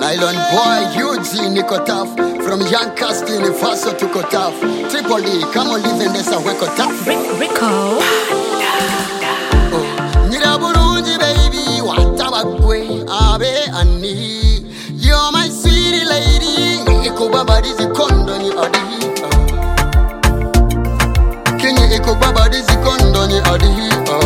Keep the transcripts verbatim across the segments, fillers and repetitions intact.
Nylon boy, Eugene, Nico Tough. From Young Cast Universal to Kotaf. Tripoli, come on, live in this a wake tough. Rico. Niraburunji, baby, what a way, Abe, Annie. You're my sweetie lady. Iko baba dizi kondo ni adi. Kenye iko baba dizi kondo ni adi.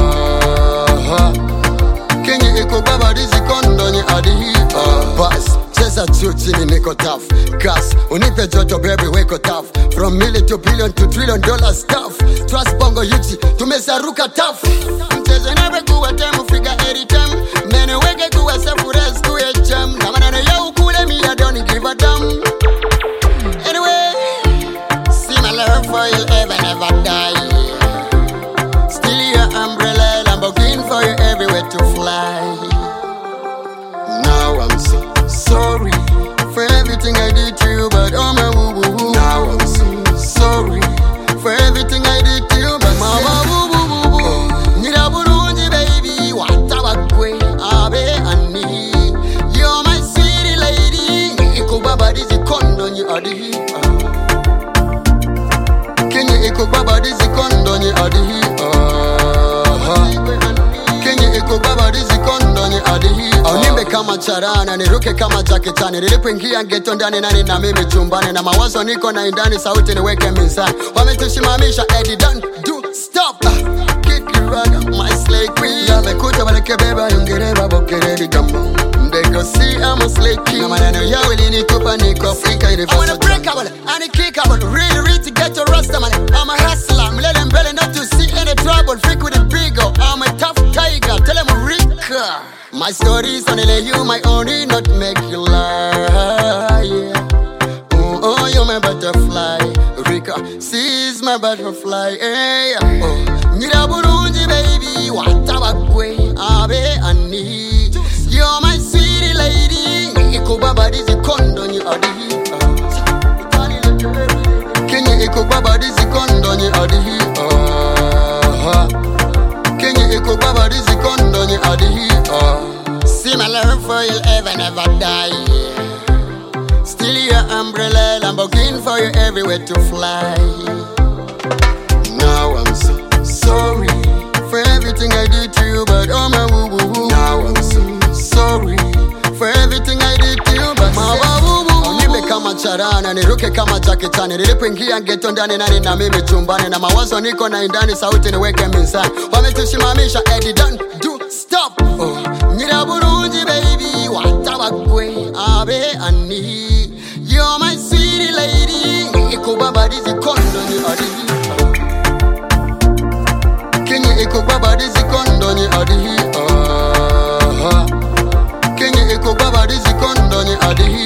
Kenye iko baba dizi kondo ni adi. Bas. Cheza juu chini niko tough. Gas, unipe joto baby weko tough. From million to billion to trillion dollar stuff. Trust bongo yuchi, tumesaruka tough. Mchezo never kuwa temu figure every time. Mene wege kuwa safu res kuwe jam. Na maneno ya ukule mi I don't give a damn. Anyway, see my love for you ever never die. Still your umbrella, Lamborghini for you everywhere to fly. Now I'm so sorry for everything I did to you, but oh my woo woo woo. Now I'm so sorry for everything I did to you, but mama woo woo woo woo. Niraburunji baby, watabakwe abe ani. You're my sweetie lady. Iko baba dizi kondo ni adi. Kenye iko baba dizi kondo ni adi. Kenye iko baba dizi kondo ni adi. Nimbe kama charana, niruke kama jaketani. Nilipoingia geto ndani nani na mimi chumbani. Na mawazo niko na indani, sauti niweke mizani. Wametushimamisha, Eddie don't do stop. Kick it raga, my slay queen. Yamekuta waleke beba, yungereba bokeredi gambo. Ndego see I'm a slay king. Na maneno ya wili nitupa niko Afrika universal. I wanna break up, I need kick up. Really, really to get your rasta man. I'm a hustler, mlele mbele not to see any trouble. Freak with a big go, I'm a tough tiger. Tell him Rika. My stories only let you, my only not make you lie. Yeah. Oh, oh, you're my butterfly. Rika, seize my butterfly. Hey. Oh, Niraburunji baby, watabakwe abe ani. You're my sweetie lady. Iko baba dizi kondo ni adi. Kenye iko baba dizi kondo ni adi. Kenye iko baba dizi kondo ni adi. See my love for you ever never die. Still your umbrella, Lamborghini for you everywhere to fly. Now I'm so sorry for everything I did to you, but oh my woo woo woo. Now I'm so sorry for everything I did to you, but my woo woo woo. Nibe kama charana, niruke kama jaketani. Nilipoingia geto ndani nani na mimi chumbani. Na mawazo niko na indani, sauti niweke mizani. Wametushimamisha, Eddie don't do stop. Oh, Niraburunji baby, watabakwe abe ani. You're my sweetie lady. Iko baba dizi kondo ni adi. Kenye iko baba dizi kondo ni adi. Kenye iko baba dizi kondo ni adi.